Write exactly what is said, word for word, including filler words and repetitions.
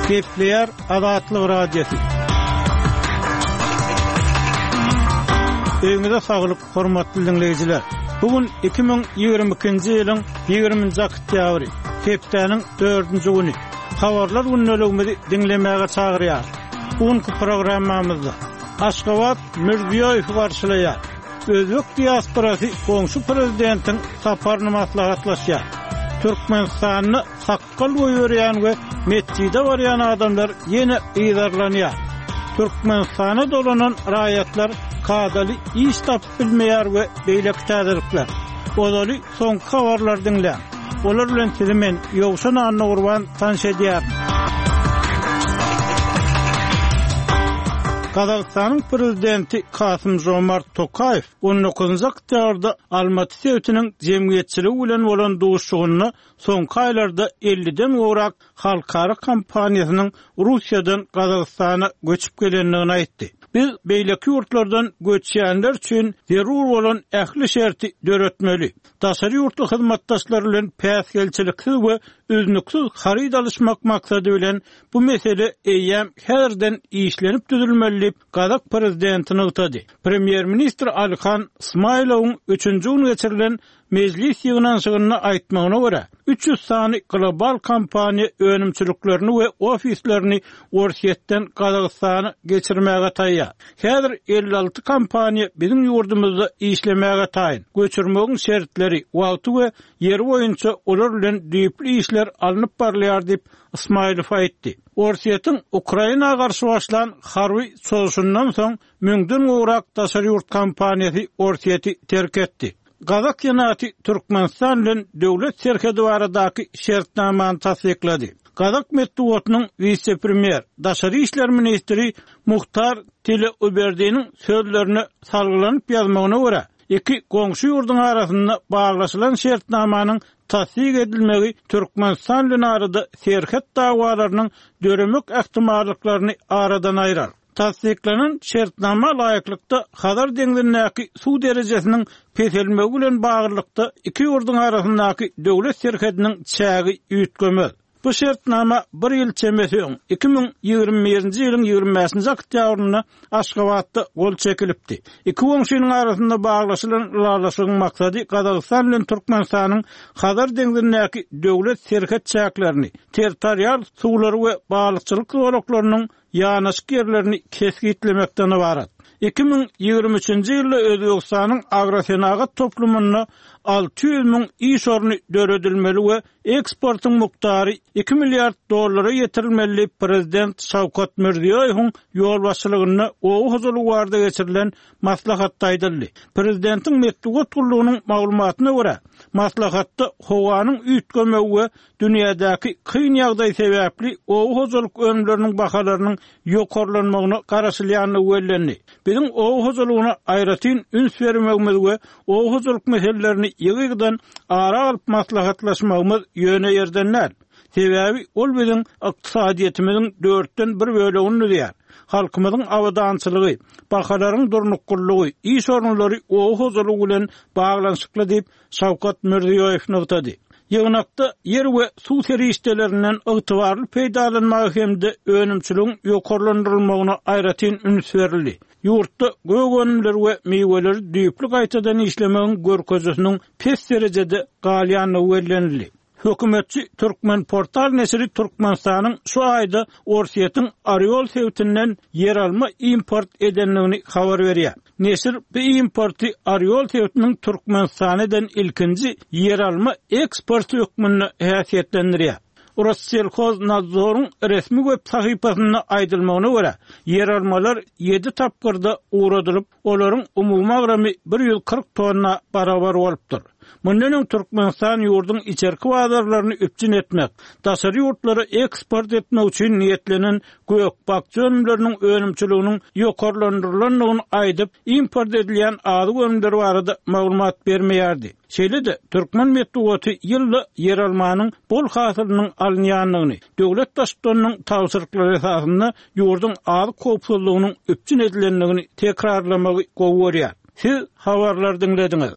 Kepler Adatlyk Radiosu. Öňüňizde saglyk, hormatly dinleyijiler. Bugün iki bin ýygrimi ikinji ýylyň ýygrimiňji oktýabry, hepdeniň dördünji güni. Habarlar günneligimizi dinlemäge çagyrýar. Bugünkü programmamyzda Aşgabat Mirziýoýew garşylaýar. Özbek diasporasy goňşy prezidentiň saparyny maslahatlaşýar. Türkmenistanyny sakkal goýýarýan we mescide barýan adamlar ýene ýydarlanýar. Türkmenistana dolanan raýatlar kadaly iş tapyp bilmeýär we beýleki täzelikler. Olaly soňky habarlar dinleýär. Olar bilen sizimen ýogşan anna urban tanşedýär. Kazakstanyň prezidenti Kasym-Jomart Tokayew on dokuzunji oktýabrda Almaty sewtiniň jemgyýetçiligi bilen bolan duşugyny soňky aýlarda elliden gorak halkara kampaniýasynyň Russiýadan Kazakstana göçüp gelenligini aýtdy. Biz beýleki ýurtlardan göçýänler üçin zerur bolan ähli şerti döretmeli. Daşary ýurtly hyzmatdaşlar bilen päsgelçilikli we üznüksiz haryt alışmak maksady bilen bu mesele eýýäm herden işlenip düzülmeli. Kazak prezidentini ýytady. Premier ministr Alykhan Ismaýlowyň üçünji gün geçirilen meclis ýygnanşygyny aýtmagyna görä, üç ýüz sany global kampaniýa önümçiliklerini we ofislerini Orsiýetden Kazakstana geçirmäge taýýar. Häzir elli alty kampaniýa bizim ýurdumyzda işlemäge taýyn. Göçürmegiň şertleri, wagty we ýeri boýunça olar bilen düýpli işler alınıp barlýar diýip Ismaýlow aýtdy. Orsiýetiň Ukraina garşy başlan harby soňundan soň müňden gorak daşary ýurt kampaniýasy Orsiýeti terk etdi. Kazak ýenaty Türkmenistan bilen döwlet serhedi baradaky şertnamany tasdiklady. Kazak medeniýetiniň vice-premier, daşary işler ministri Muhtar Tile-Uberdiniň sözlerini salgylanyp ýazmagyna görä, iki goňşy ýurdun arasynda baglaşylan şertnamanyň tasdik edilmegi Türkmenistan bilen arada serhet dawalarynyň döremek ähtimallyklaryny aradan aýrar. Tasdiklanan şertnama laýyklykda Hazar deňlerindäki suw derejesiniň peselmegi bilen baglanykda iki ýurdun arasyndaky döwlet serhediniň çägi üýtgemez. Bu şertnama bir ýyl çemesiň iki bin ýygrimi birinji ýylyň ýygrimi beşinji oktýabryna Aşgabatda gol çekilipdi. Iki goňşynyň arasynda baglaşylan ýalaşygyň maksady Kazakystan bilen Türkmenistanyň Hazar deňlerindäki döwlet serhet çäklerini, territorial suwlary we balykçylyk zolaklarynyň ýanaşyk ýerlerini kesgitlemekden ibaret. iki bin ýygrimi üçinji ýylda Özbegistanyň agrosenagat toplumyna alty ýüz miň iş orny döredilmeli we eksportyň muktary iki milliard dollara ýetirilmeli. Prezident Şawkat Mirziýoýewiň ýol başçylygyna ogu huzurlygy barada geçirilen maslahatda aýdyldy. Prezidentiň medeniýet gullugynyň maglumatyna görä, maslahatda howanyň üýtgemegi we dünýädäki kyn ýagdaý sebäpli ogu huzurlyk önümleriniň bahalarynyň ýokarlanmagyna garaşylýanlygy bellendi. Bizim ogu huzurlygyna aýratyn üns bermegimiz we ogu huzurlyk meselelerini ýygydan ara alyp maslahatlaşmagymyz ýöne ýerdenler. Sebäbi ol biziň ykdysadyýetimiziň dörtden bir bölegini diýär. Halkymyzyň awadançylygy, bahalaryň durnuklugy, iş ornlary ogu huzurlygy bilen baglanşykly diýip Şawkat Mirziýoýew ýytady. Ýygnakda ýer we suw serişdelerinden ygtybarly peýdalanmagy hemde önümçiligiň ýokarlandyrylmagyna aýratyn üns berildi. Ýurtda gögönümler we meýweleri düýpli gaýtadan işlemegiň görkeziniň pes derejede galýanyny bellenildi. Hökümetçi Türkmen portal nesiri Türkmenistanyň şu aýda Orsiýetiň Aryol sewtinden yer alma import edenligini habar berýär. Nesir bu importy Aryol sewtiniň Türkmenistanyň ilkinji yer alma eksport hökmüni häsiýetlendirýär. Rossiyelhoznadzoryň resmi web sahypasyna aýdylmagyna görä, yer almalar ýedi tapgyrda uğradylyp, olaryň umumy agramy bir ýüz kırk tonna barabar bolupdyr. Mundan Türkmenistan ýurdun içerki bazarlaryny üpçün etmek, daşary ýurtlary eksport etmek üçin niýetlenen gökbakçy önümleriniň önümçiliginiň ýokarlandyrylanlygyny aýdyp, import edilýän ady önümler barada maglumat bermeýärdi. Şeýle-de Türkmen medeniýeti ýylda yer almanyň bol hasylynyň alınýanlygyny, döwlet başçylarynyň tawsyrlyklary esasynda ýurdun ady kopsuzlygynyň üpçün edilenligini tekrarlamagy gowy görýär. Siz habarlar dinlediňiz.